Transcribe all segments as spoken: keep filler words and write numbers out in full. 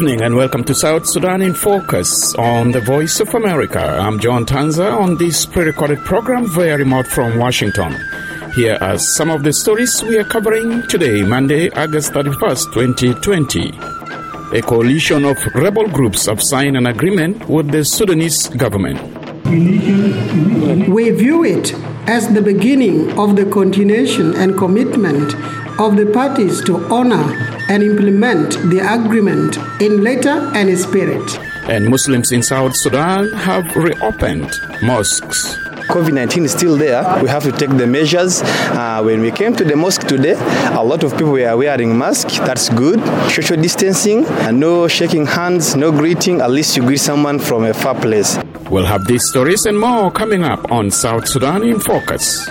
evening and welcome to South Sudan in Focus on the Voice of America. I'm John Tanza on this pre-recorded program via remote from Washington. Here are some of the stories we are covering today, Monday, August thirty-first, twenty twenty. A coalition of rebel groups have signed an agreement with the Sudanese government. We view it as the beginning of the continuation and commitment of the parties to honor and implement the agreement in letter and spirit. And Muslims in South Sudan have reopened mosques. COVID nineteen is still there. We have to take the measures. Uh, when we came to the mosque today, a lot of people were wearing masks. That's good. Social distancing, and no shaking hands, no greeting. At least you greet someone from a far place. We'll have these stories and more coming up on South Sudan in Focus.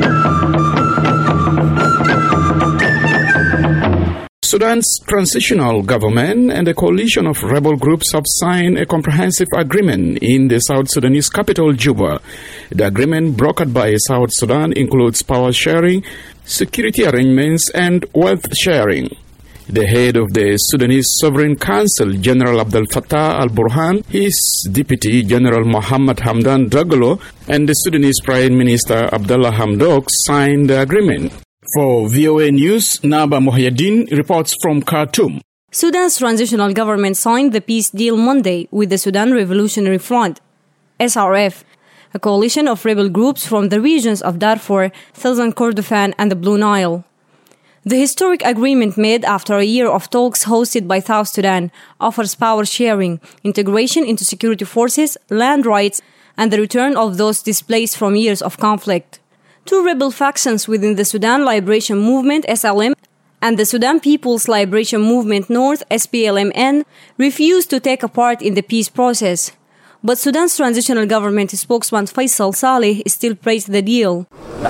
Sudan's transitional government and a coalition of rebel groups have signed a comprehensive agreement in the South Sudanese capital, Juba. The agreement brokered by South Sudan includes power sharing, security arrangements, and wealth sharing. The head of the Sudanese Sovereign Council, General Abdel Fattah al-Burhan, his deputy, General Mohammed Hamdan Dagalo, and the Sudanese Prime Minister Abdallah Hamdok signed the agreement. For V O A News, Naba Mohyadin reports from Khartoum. Sudan's transitional government signed the peace deal Monday with the Sudan Revolutionary Front, S R F, a coalition of rebel groups from the regions of Darfur, Southern Kordofan, and the Blue Nile. The historic agreement made after a year of talks hosted by South Sudan offers power sharing, integration into security forces, land rights, and the return of those displaced from years of conflict. Two rebel factions within the Sudan Liberation Movement, S L M, and the Sudan People's Liberation Movement North, S P L M N, refused to take a part in the peace process. But Sudan's transitional government spokesman Faisal Saleh still praised the deal.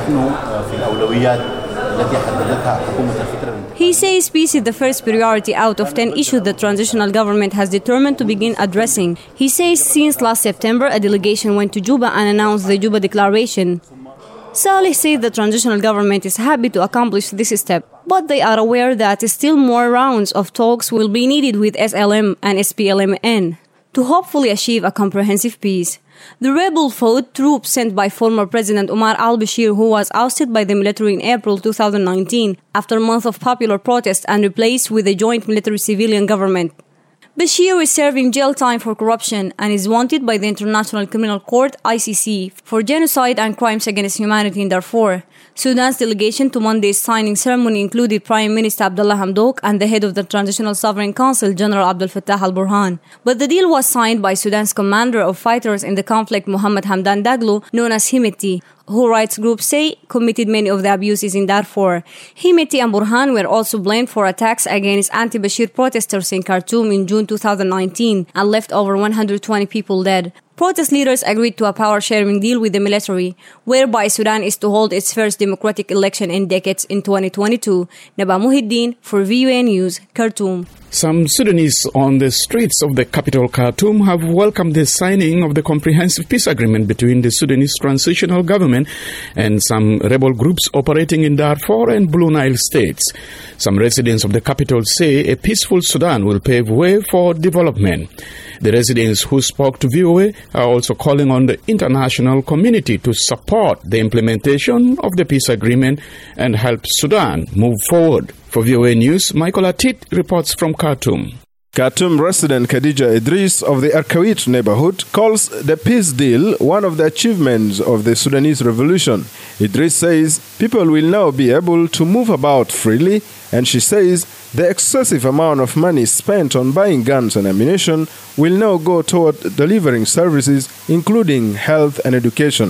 He says peace is the first priority out of ten issues the transitional government has determined to begin addressing. He says since last September, a delegation went to Juba and announced the Juba Declaration. Saleh said the transitional government is happy to accomplish this step, but they are aware that still more rounds of talks will be needed with S L M and S P L M N to hopefully achieve a comprehensive peace. The rebel-fought troops sent by former President Omar al-Bashir, who was ousted by the military in April two thousand nineteen after months of popular protest and replaced with a joint military-civilian government. Bashir is serving jail time for corruption and is wanted by the International Criminal Court, I C C, for genocide and crimes against humanity in Darfur. Sudan's delegation to Monday's signing ceremony included Prime Minister Abdallah Hamdok and the head of the Transitional Sovereign Council, General Abdel Fattah al-Burhan. But the deal was signed by Sudan's commander of fighters in the conflict, Mohammed Hamdan Dagalo, known as Hemeti, who rights groups say committed many of the abuses in Darfur. Hemeti and Burhan were also blamed for attacks against anti-Bashir protesters in Khartoum in June two thousand nineteen and left over one hundred twenty people dead. Protest leaders agreed to a power-sharing deal with the military, whereby Sudan is to hold its first democratic election in decades in twenty twenty-two. Naba Muhiddin for V O A News, Khartoum. Some Sudanese on the streets of the capital Khartoum have welcomed the signing of the comprehensive peace agreement between the Sudanese transitional government and some rebel groups operating in Darfur and Blue Nile states. Some residents of the capital say a peaceful Sudan will pave way for development. The residents who spoke to V O A are also calling on the international community to support the implementation of the peace agreement and help Sudan move forward. For V O A News, Michael Atit reports from Khartoum. Khartoum resident Khadija Idris of the Arkawit neighborhood calls the peace deal one of the achievements of the Sudanese revolution. Idris says people will now be able to move about freely, and she says the excessive amount of money spent on buying guns and ammunition will now go toward delivering services, including health and education.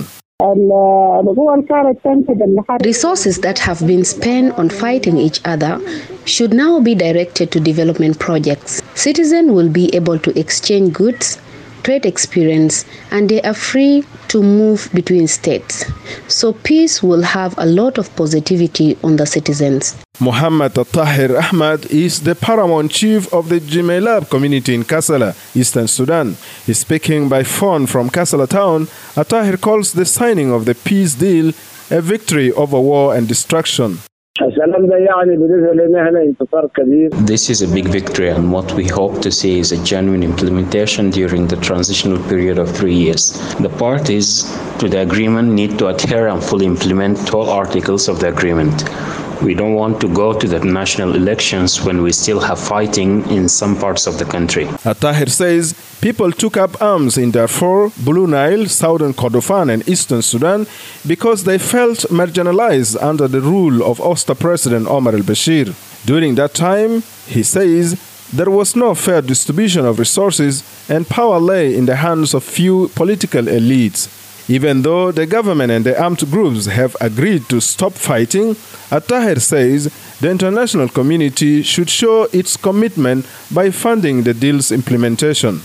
Resources that have been spent on fighting each other should now be directed to development projects. Citizens will be able to exchange goods, trade experience, and they are free to move between states. So peace will have a lot of positivity on the citizens. Muhammad Tahir Ahmad is the paramount chief of the Jimelab community in Kassala, Eastern Sudan. He's speaking by phone from Kassala town. Tahir calls the signing of the peace deal a victory over war and destruction. This is a big victory, and what we hope to see is a genuine implementation during the transitional period of three years. The parties to the agreement need to adhere and fully implement all articles of the agreement. We don't want to go to the national elections when we still have fighting in some parts of the country. Tahir says people took up arms in Darfur, Blue Nile, Southern Kordofan and Eastern Sudan because they felt marginalized under the rule of Osta President Omar al-Bashir. During that time, he says, there was no fair distribution of resources and power lay in the hands of few political elites. Even though the government and the armed groups have agreed to stop fighting, Tahir says the international community should show its commitment by funding the deal's implementation.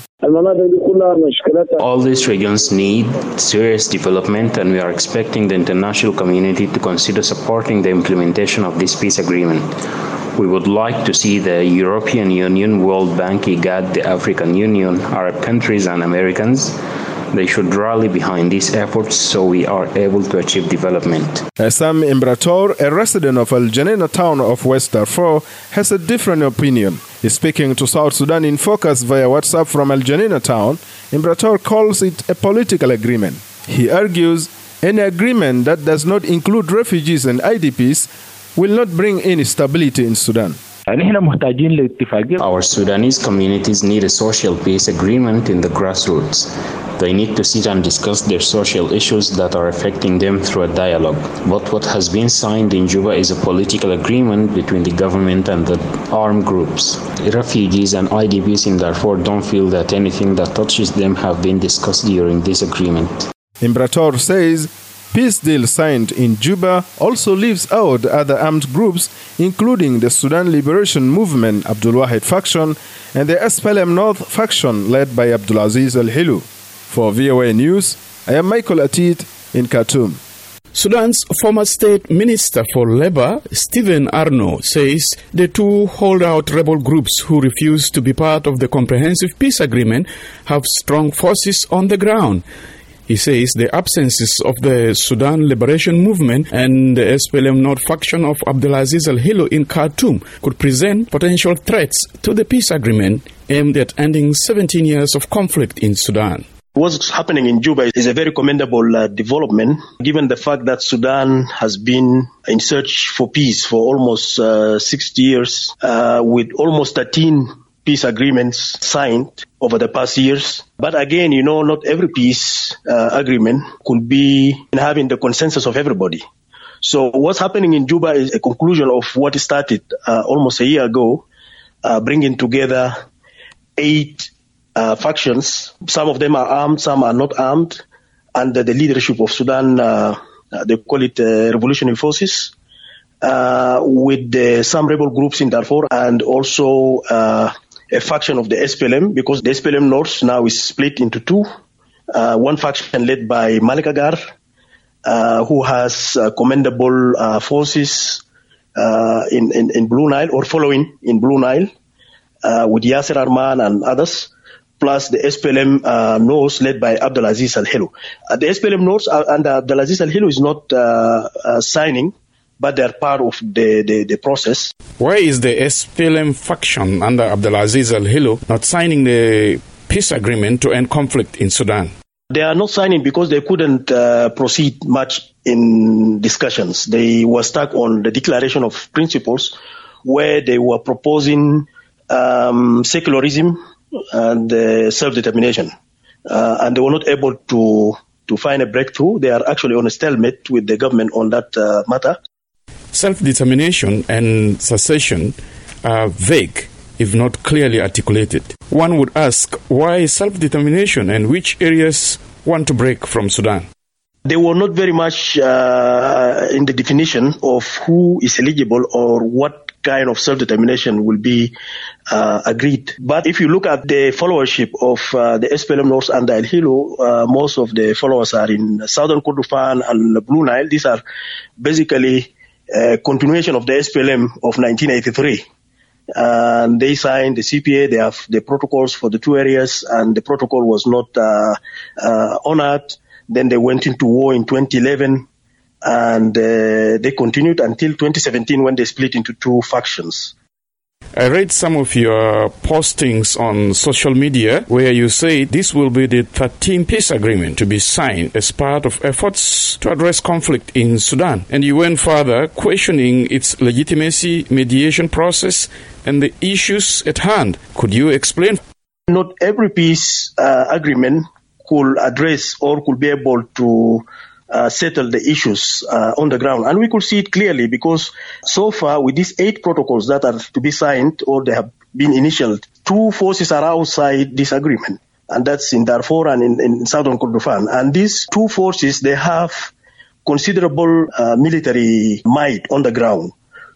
All these regions need serious development, and we are expecting the international community to consider supporting the implementation of this peace agreement. We would like to see the European Union, World Bank, IGAD, the African Union, Arab countries and Americans. They should rally behind these efforts so we are able to achieve development. Sam Imbrator, a resident of Al Janina town of West Darfur, has a different opinion. Speaking to South Sudan in Focus via WhatsApp from Al Janina town, Imbrator calls it a political agreement. He argues any agreement that does not include refugees and I D Ps will not bring any stability in Sudan. Our Sudanese communities need a social peace agreement in the grassroots. They need to sit and discuss their social issues that are affecting them through a dialogue. But what has been signed in Juba is a political agreement between the government and the armed groups. Refugees and I D Ps in Darfur don't feel that anything that touches them have been discussed during this agreement. Imbrator says peace deal signed in Juba also leaves out other armed groups, including the Sudan Liberation Movement Abdul Wahid faction and the S P L M North faction led by Abdulaziz Al-Hilu. For V O A News, I am Michael Atit in Khartoum. Sudan's former state minister for labor, Stephen Arno, says the two holdout rebel groups who refuse to be part of the comprehensive peace agreement have strong forces on the ground. He says the absences of the Sudan Liberation Movement and the S P L M North faction of Abdulaziz Al-Hilu in Khartoum could present potential threats to the peace agreement aimed at ending seventeen years of conflict in Sudan. What's happening in Juba is a very commendable uh, development, given the fact that Sudan has been in search for peace for almost uh, sixty years, uh, with almost thirteen peace agreements signed over the past years. But again, you know, not every peace uh, agreement could be having the consensus of everybody. So what's happening in Juba is a conclusion of what started uh, almost a year ago, uh, bringing together eight Uh, factions. Some of them are armed, some are not armed, under the leadership of Sudan, uh, they call it uh, Revolutionary Forces, uh, with uh, some rebel groups in Darfur and also uh, a faction of the S P L M, because the S P L M North now is split into two. Uh, one faction led by Malik Agar, uh, who has uh, commendable uh, forces uh, in, in, in Blue Nile, or following in Blue Nile, uh, with Yasser Arman and others, plus the S P L M uh, North led by Abdulaziz Al-Hilu. Uh, the S P L M North uh, and Abdulaziz Al-Hilu is not uh, uh, signing, but they're part of the, the, the process. Why is the S P L M faction under Abdulaziz Al-Hilu not signing the peace agreement to end conflict in Sudan? They are not signing because they couldn't uh, proceed much in discussions. They were stuck on the declaration of principles, where they were proposing um, secularism and uh, self-determination. Uh, and they were not able to to find a breakthrough. They are actually on a stalemate with the government on that uh, matter. Self-determination and secession are vague, if not clearly articulated. One would ask, why self-determination, and which areas want to break from Sudan? They were not very much uh, in the definition of who is eligible or what kind of self-determination will be uh, agreed. But if you look at the followership of uh, the S P L M North and Al-Hilu, uh, most of the followers are in Southern Kordofan and the Blue Nile. These are basically a continuation of the S P L M of nineteen eighty-three. And they signed the C P A, they have the protocols for the two areas, and the protocol was not uh, uh, honored. Then they went into war in twenty eleven. and uh, they continued until twenty seventeen when they split into two factions. I read some of your postings on social media where you say this will be the thirteenth peace agreement to be signed as part of efforts to address conflict in Sudan. And you went further, questioning its legitimacy, mediation process, and the issues at hand. Could you explain? Not every peace uh, agreement could address or could be able to Uh, settle the issues uh, on the ground. And we could see it clearly because so far with these eight protocols that are to be signed or they have been initialed, two forces are outside this agreement. And that's in Darfur and in, in southern Kordofan. And these two forces, they have considerable uh, military might on the ground.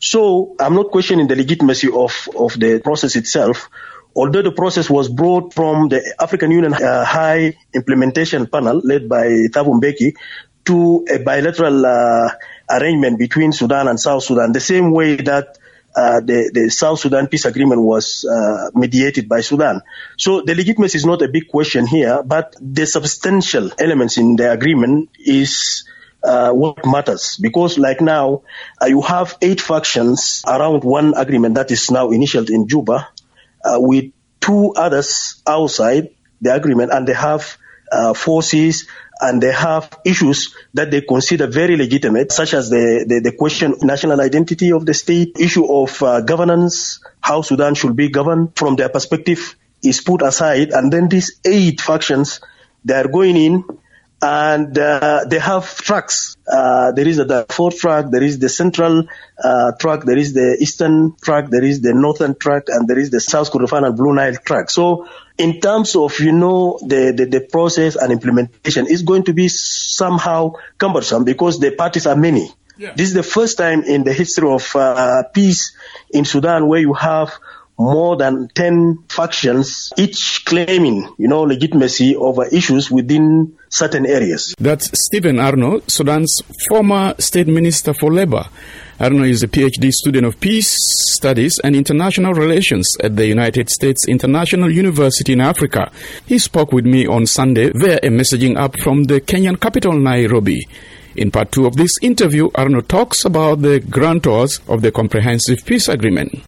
So I'm not questioning the legitimacy of, of the process itself, although the process was brought from the African Union uh, High Implementation Panel led by Thabo Mbeki to a bilateral uh, arrangement between Sudan and South Sudan, the same way that uh, the, the South Sudan peace agreement was uh, mediated by Sudan. So the legitimacy is not a big question here, but the substantial elements in the agreement is uh, what matters. Because like now, uh, you have eight factions around one agreement that is now initialed in Juba, uh, with two others outside the agreement, and they have uh, forces and they have issues that they consider very legitimate, such as the, the, the question of national identity of the state, issue of uh, governance, how Sudan should be governed from their perspective is put aside. And then these eight factions, they are going in and uh, they have tracks. Uh, there is a Darfur track, there is the central uh, track, there is the eastern track, there is the northern track, and there is the South Kordofan and Blue Nile track. So in terms of, you know, the, the, the process and implementation, it's going to be somehow cumbersome because the parties are many. Yeah. This is the first time in the history of uh, peace in Sudan where you have more than ten factions, each claiming, you know, legitimacy over issues within certain areas. That's Stephen Arno, Sudan's former state minister for labor. Arno is a P H D student of peace studies and international relations at the United States International University in Africa. He spoke with me on Sunday via a messaging app from the Kenyan capital, Nairobi. In part two of this interview, Arno talks about the guarantors of the Comprehensive Peace Agreement.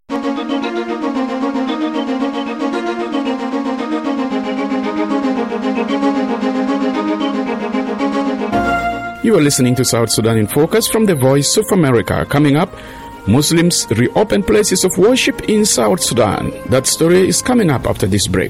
You are listening to South Sudan in Focus from the Voice of America. Coming up, Muslims reopen places of worship in South Sudan. That story is coming up after this break.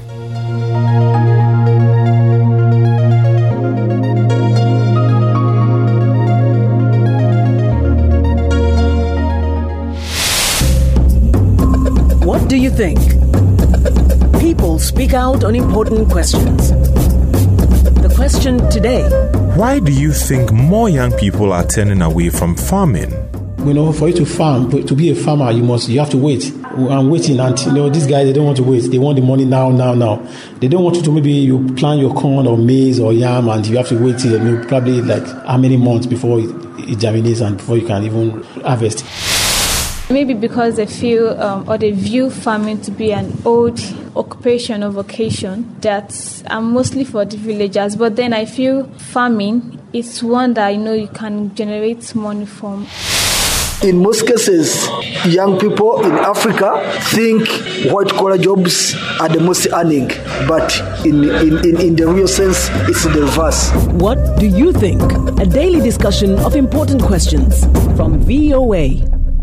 What do you think? People speak out on important questions. The question today: why do you think more young people are turning away from farming? You know, for you to farm, to be a farmer, you must, you have to wait. I'm waiting until, you know, these guys, they don't want to wait. They want the money now, now, now. They don't want you to, maybe you plant your corn or maize or yam and you have to wait till maybe probably like how many months before it, it germinates and before you can even harvest. Maybe because they feel um, or they view farming to be an old occupation or vocation that are mostly for the villagers. But then I feel farming is one that I know you can generate money from. In most cases, young people in Africa think white-collar jobs are the most earning, but in, in, in, in the real sense, it's the reverse. What do you think? A daily discussion of important questions from V O A.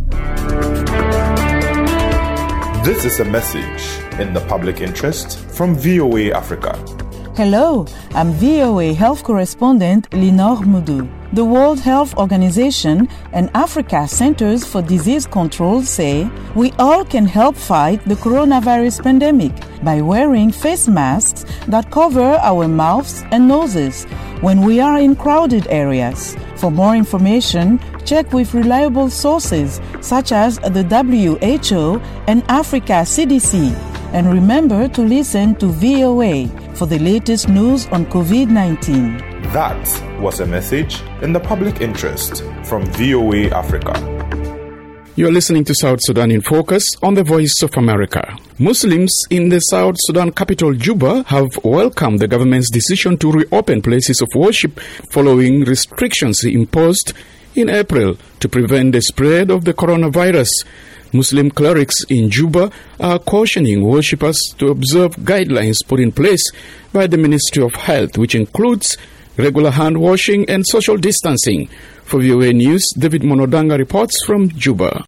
This is a message in the public interest from V O A Africa. Hello, I'm V O A health correspondent Linor Mudu. The World Health Organization and Africa Centers for Disease Control say we all can help fight the coronavirus pandemic by wearing face masks that cover our mouths and noses when we are in crowded areas. For more information, check with reliable sources such as the W H O and Africa C D C. And remember to listen to V O A for the latest news on covid nineteen. That was a message in the public interest from V O A Africa. You are listening to South Sudan in Focus on the Voice of America. Muslims in the South Sudan capital, Juba, have welcomed the government's decision to reopen places of worship following restrictions imposed in April to prevent the spread of the coronavirus. Muslim clerics in Juba are cautioning worshippers to observe guidelines put in place by the Ministry of Health, which includes regular hand washing and social distancing. For V O A News, David Monodanga reports from Juba.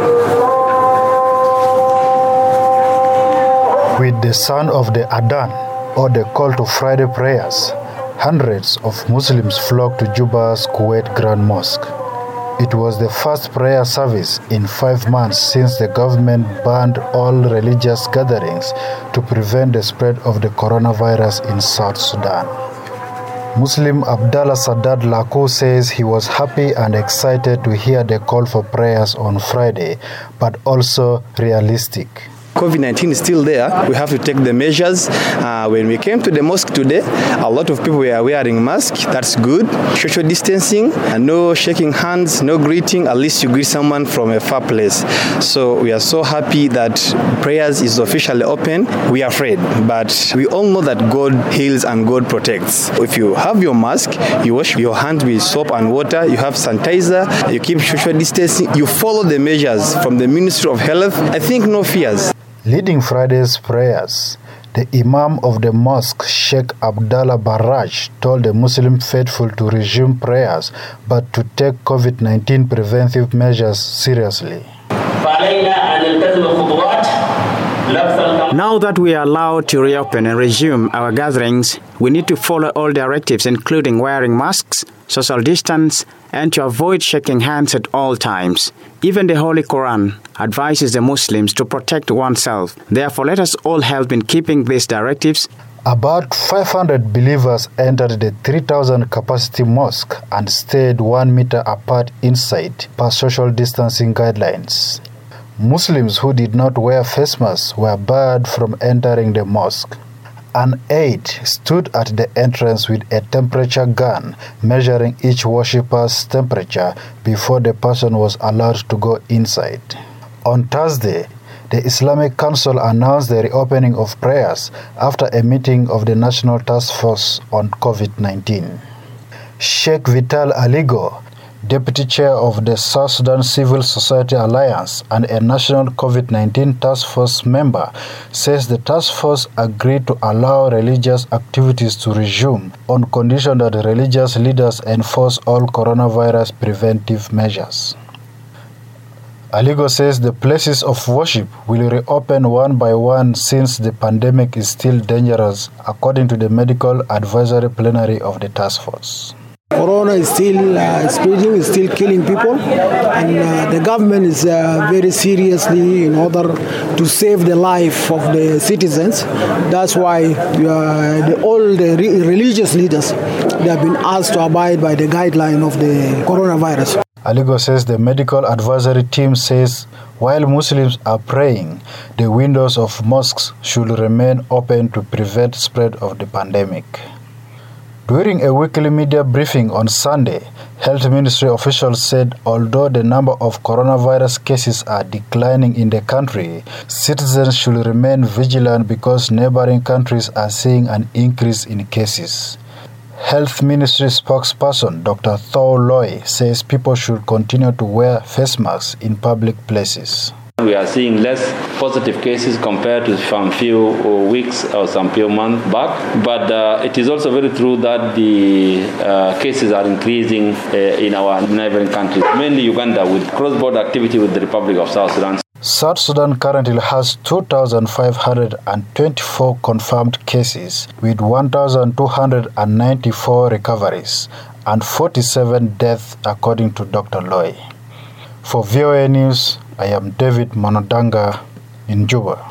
With the sound of the Adhan, or the call to Friday prayers, hundreds of Muslims flocked to Juba's Kuwait Grand Mosque. It was the first prayer service in five months since the government banned all religious gatherings to prevent the spread of the coronavirus in South Sudan. Muslim Abdallah Sadat Lako says he was happy and excited to hear the call for prayers on Friday, but also realistic. COVID nineteen is still there. We have to take the measures. Uh, when we came to the mosque today, a lot of people were wearing masks. That's good. Social distancing, and no shaking hands, no greeting. At least you greet someone from a far place. So we are so happy that prayers is officially open. We are afraid, but we all know that God heals and God protects. If you have your mask, you wash your hands with soap and water, you have sanitizer, you keep social distancing, you follow the measures from the Ministry of Health, I think no fears. Leading Friday's prayers, the Imam of the mosque, Sheikh Abdallah Barraj, told the Muslim faithful to resume prayers but to take COVID nineteen preventive measures seriously. Now that we are allowed to reopen and resume our gatherings, we need to follow all directives, including wearing masks, social distance, and to avoid shaking hands at all times. Even the Holy Quran advises the Muslims to protect oneself. Therefore, let us all help in keeping these directives. About five hundred believers entered the three thousand capacity mosque and stayed one meter apart inside per social distancing guidelines. Muslims who did not wear face masks were barred from entering the mosque. An aide stood at the entrance with a temperature gun, measuring each worshipper's temperature before the person was allowed to go inside. On Thursday, the Islamic Council announced the reopening of prayers after a meeting of the National Task Force on COVID nineteen. Sheikh Vital Aligo, Deputy Chair of the South Sudan Civil Society Alliance and a national COVID nineteen task force member, says the task force agreed to allow religious activities to resume on condition that religious leaders enforce all coronavirus preventive measures. Aligo says the places of worship will reopen one by one since the pandemic is still dangerous, according to the Medical Advisory Plenary of the task force. Corona is still uh, spreading, is still killing people, and uh, the government is uh, very seriously in order to save the life of the citizens. That's why uh, the, all the re- religious leaders, they have been asked to abide by the guideline of the coronavirus. Aligo says the medical advisory team says while Muslims are praying, the windows of mosques should remain open to prevent spread of the pandemic. During a weekly media briefing on Sunday, Health Ministry officials said although the number of coronavirus cases are declining in the country, citizens should remain vigilant because neighboring countries are seeing an increase in cases. Health Ministry spokesperson Doctor Thor Loy says people should continue to wear face masks in public places. We are seeing less positive cases compared to some few weeks or some few months back. But uh, it is also very true that the uh, cases are increasing uh, in our neighboring countries, mainly Uganda, with cross-border activity with the Republic of South Sudan. South Sudan currently has two thousand five hundred twenty-four confirmed cases with one thousand two hundred ninety-four recoveries and forty-seven deaths, according to Doctor Loy. For V O A News, I am David Monodanga in Juba.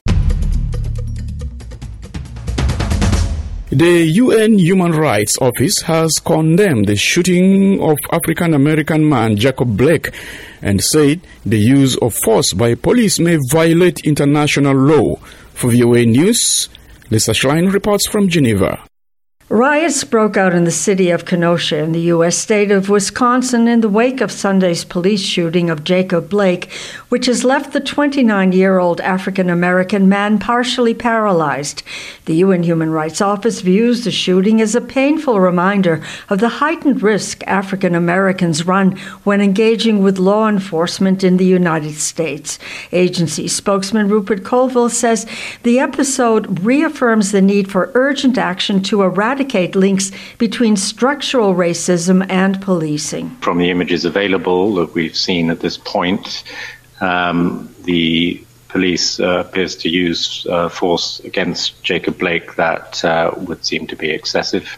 The U N Human Rights Office has condemned the shooting of African-American man Jacob Blake and said the use of force by police may violate international law. For V O A News, Lisa Schlein reports from Geneva. Riots broke out in the city of Kenosha in the U S state of Wisconsin in the wake of Sunday's police shooting of Jacob Blake, which has left the twenty-nine-year-old African-American man partially paralyzed. The U N Human Rights Office views the shooting as a painful reminder of the heightened risk African Americans run when engaging with law enforcement in the United States. Agency spokesman Rupert Colville says the episode reaffirms the need for urgent action to eradicate links between structural racism and policing. From the images available that we've seen at this point, um, the police uh, appears to use uh, force against Jacob Blake that uh, would seem to be excessive.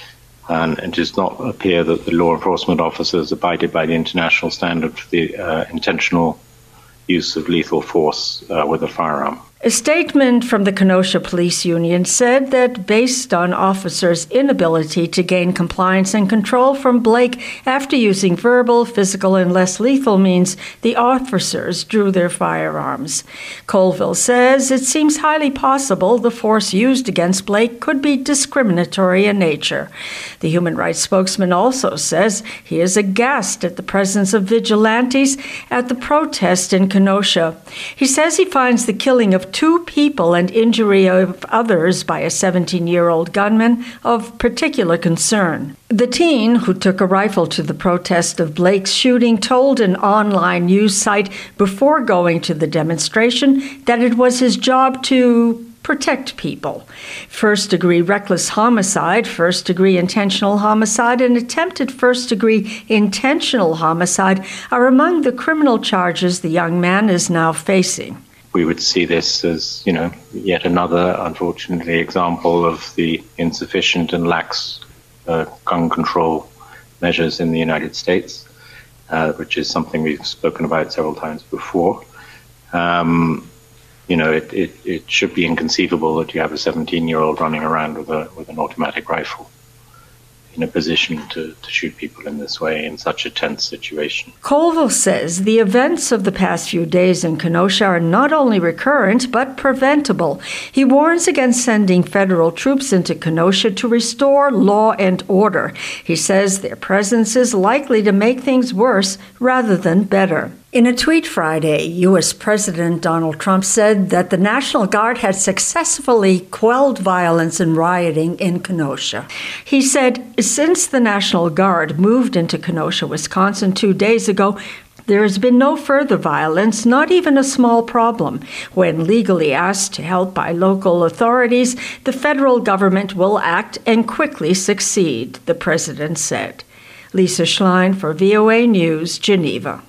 And it does not appear that the law enforcement officers abided by the international standard for the uh, intentional use of lethal force uh, with a firearm. A statement from the Kenosha Police Union said that based on officers' inability to gain compliance and control from Blake after using verbal, physical, and less lethal means, the officers drew their firearms. Colville says it seems highly possible the force used against Blake could be discriminatory in nature. The human rights spokesman also says he is aghast at the presence of vigilantes at the protest in Kenosha. He says he finds the killing of two people and injury of others by a seventeen-year-old gunman of particular concern. The teen, who took a rifle to the protest of Blake's shooting, told an online news site before going to the demonstration that it was his job to protect people. First-degree reckless homicide, first-degree intentional homicide, and attempted first-degree intentional homicide are among the criminal charges the young man is now facing. We would see this as, you know, yet another, unfortunately, example of the insufficient and lax uh, gun control measures in the United States, uh, which is something we've spoken about several times before. Um, you know, it, it, it should be inconceivable that you have a seventeen-year-old running around with a with an automatic rifle in a position to, to shoot people in this way in such a tense situation. Colville says the events of the past few days in Kenosha are not only recurrent, but preventable. He warns against sending federal troops into Kenosha to restore law and order. He says their presence is likely to make things worse rather than better. In a tweet Friday, U S President Donald Trump said that the National Guard had successfully quelled violence and rioting in Kenosha. He said, since the National Guard moved into Kenosha, Wisconsin two days ago, there has been no further violence, not even a small problem. When legally asked to help by local authorities, the federal government will act and quickly succeed, the president said. Lisa Schlein for V O A News, Geneva.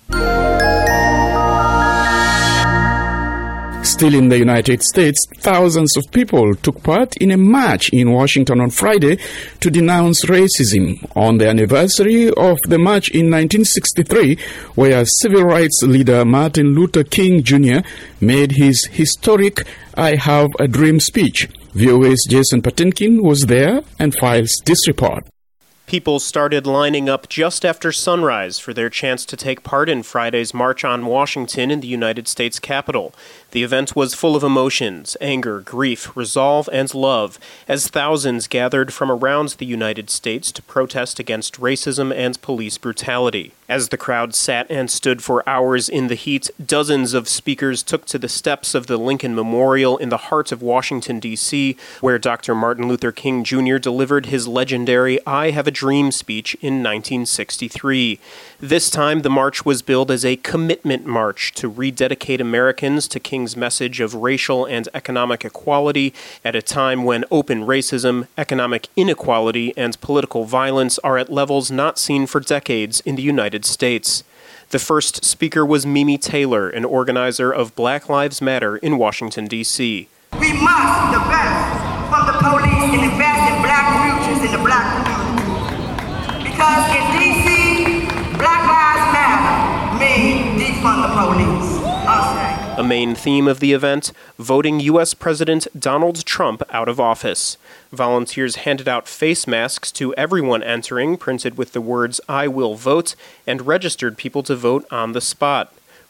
Still in the United States, thousands of people took part in a march in Washington on Friday to denounce racism on the anniversary of the march in nineteen sixty-three, where civil rights leader Martin Luther King Junior made his historic I Have a Dream speech. V O A's Jason Patinkin was there and files this report. People started lining up just after sunrise for their chance to take part in Friday's March on Washington in the United States Capitol. The event was full of emotions, anger, grief, resolve, and love, as thousands gathered from around the United States to protest against racism and police brutality. As the crowd sat and stood for hours in the heat, dozens of speakers took to the steps of the Lincoln Memorial in the heart of Washington, D C, where Doctor Martin Luther King Junior delivered his legendary I Have a Dream speech in nineteen sixty-three. This time, the march was billed as a commitment march to rededicate Americans to King's message of racial and economic equality at a time when open racism, economic inequality, and political violence are at levels not seen for decades in the United States. The first speaker was Mimi Taylor, an organizer of Black Lives Matter in Washington, D C. We must divest from the police and invest in black futures in the black community. Because in D C, Black Lives Matter means defund the police. I'll say. A main theme of the event, voting U S President Donald Trump out of office. Volunteers handed out face masks to everyone entering, printed with the words, I will vote, and registered people to vote on the spot.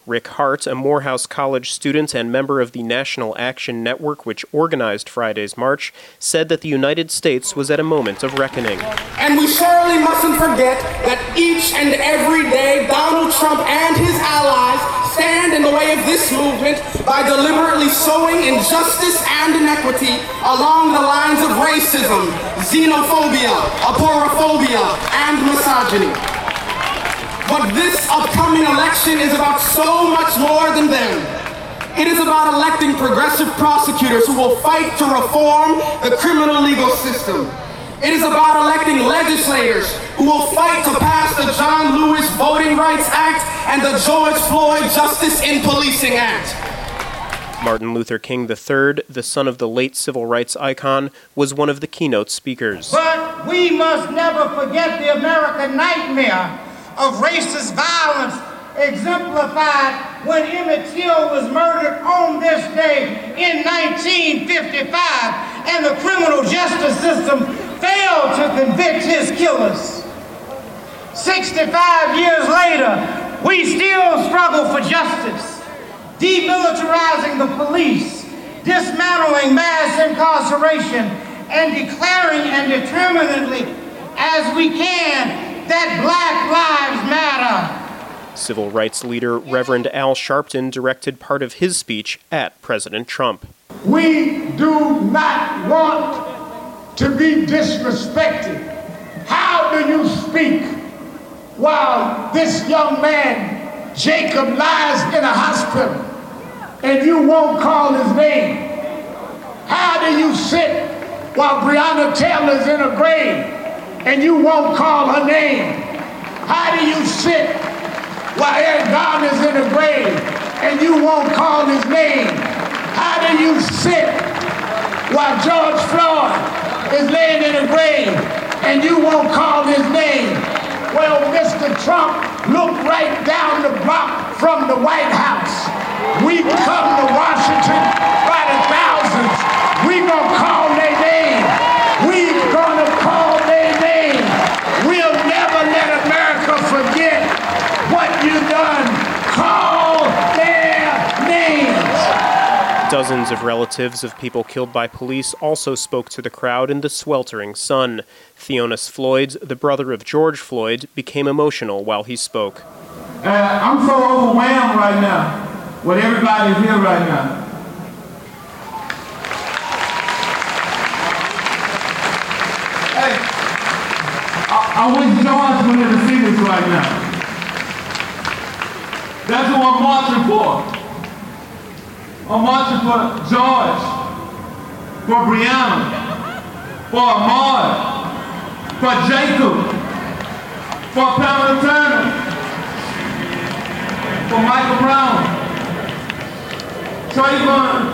Rick Hart, a Morehouse College student and member of the National Action Network, which organized Friday's march, said that the United States was at a moment of reckoning. And we surely mustn't forget that each and every day Donald Trump and his allies stand in the way of this movement by deliberately sowing injustice and inequity along the lines of racism, xenophobia, aporophobia, and misogyny. But this upcoming election is about so much more than them. It is about electing progressive prosecutors who will fight to reform the criminal legal system. It is about electing legislators who will fight to pass the John Lewis Voting Rights Act and the George Floyd Justice in Policing Act. Martin Luther King the third, the son of the late civil rights icon, was one of the keynote speakers. But we must never forget the American nightmare of racist violence exemplified when Emmett Till was murdered on this day in nineteen fifty-five, and the criminal justice system failed to convict his killers. sixty-five years later, we still struggle for justice, demilitarizing the police, dismantling mass incarceration, and declaring and determinedly as we can that Black Lives Matter. Civil rights leader Reverend Al Sharpton directed part of his speech at President Trump. We do not want to be disrespected. How do you speak while this young man, Jacob, lies in a hospital and you won't call his name? How do you sit while Breonna Taylor's in a grave and you won't call her name? How do you sit while Eric Garner's in a grave and you won't call his name? How do you sit while George Floyd is laying in a grave and you won't call his name? Well, Mister Trump, look right down the block from the White House. We come to Washington by the thousands. We gonna call their name. We gonna call their name. We'll never let America forget what you done. Call their names. Dozens of relatives of people killed by police also spoke to the crowd in the sweltering sun. Theonis Floyd, the brother of George Floyd, became emotional while he spoke. Uh, I'm so overwhelmed right now with everybody here right now. Hey, I, I wish George wanted to see this right now. That's what I'm marching for. I'm marching for George, for Breonna, for Ahmaud, for Jacob, for Pamela Turner, for Michael Brown, Trayvon,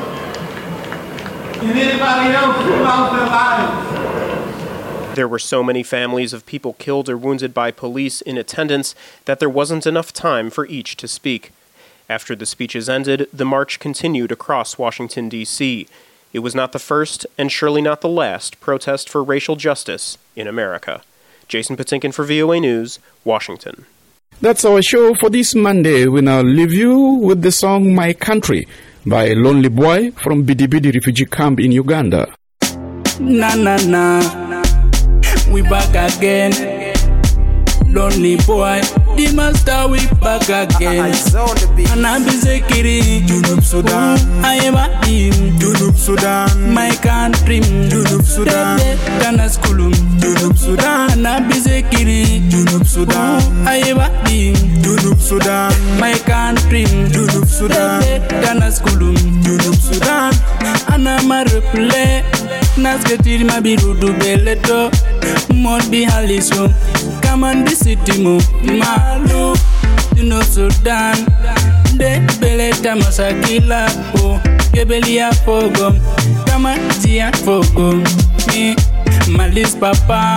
and anybody else who lost their lives. There were so many families of people killed or wounded by police in attendance that there wasn't enough time for each to speak. After the speeches ended, the march continued across Washington, D C It was not the first, and surely not the last, protest for racial justice in America. Jason Patinkin for V O A News, Washington. That's our show for this Monday. We now leave you with the song My Country by Lonely Boy from Bidi Bidi refugee camp in Uganda. Na na na, we back again. Lonely boy, the master, we back again. And I'm busy kidding. Junub Sudan, I am a team. Junub Sudan, my country. Junub Sudan, Ghana school. Junub Sudan, and I'm busy kidding. Junub Sudan, I am a team. Junub Sudan, my country. Junub Sudan, Ghana school. Junub Sudan, and I'm a replay. Nasketir mabirudu beleto, Modi haliso. Come on the city mo, malu. Junub Sudan, de beleta masakila po. Gebelia fogo, kama tia fogo. Me, malis papa.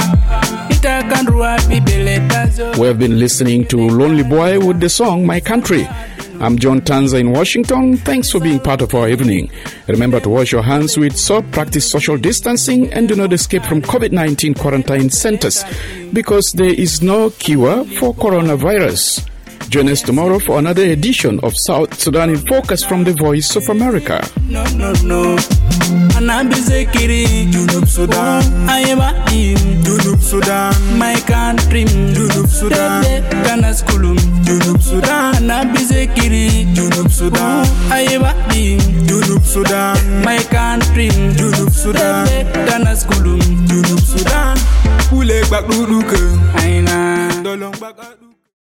We have been listening to Lonely Boy with the song My Country. I'm John Tanza in Washington. Thanks for being part of our evening. Remember to wash your hands with soap, practice social distancing, and do not escape from COVID nineteen quarantine centers because there is no cure for coronavirus. join us tomorrow for another edition of South Sudan in Focus from the Voice of America. No, no, no. Anabizekiri, Junub Sudan. I am a in Junub Sudan. My country, Junub Sudan. Ganas Kulum, Junub Sudan. Anabizekiri, Junub Sudan. I am a in Junub Sudan. My country, Junub Sudan. Ganas Kulum, Junub Sudan. Ule bak duduke. Aina. Dolong bak